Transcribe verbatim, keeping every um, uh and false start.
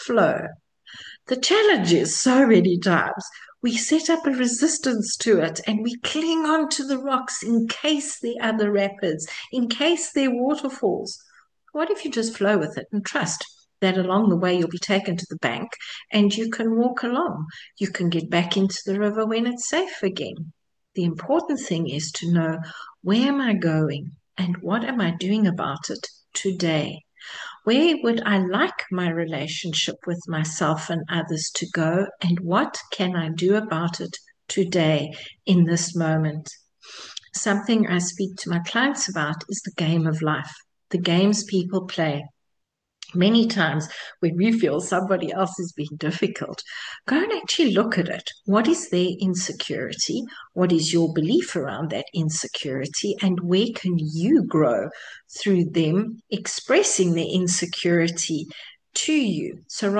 flow. The challenge is so many times we set up a resistance to it and we cling on to the rocks in case there are other rapids, in case there are waterfalls. What if you just flow with it and trust that along the way you'll be taken to the bank and you can walk along? You can get back into the river when it's safe again. The important thing is to know, where am I going and what am I doing about it today? Where would I like my relationship with myself and others to go, and what can I do about it today in this moment? Something I speak to my clients about is the game of life, the games people play. Many times when we feel somebody else is being difficult, go and actually look at it. What is their insecurity? What is your belief around that insecurity? And where can you grow through them expressing their insecurity to you? So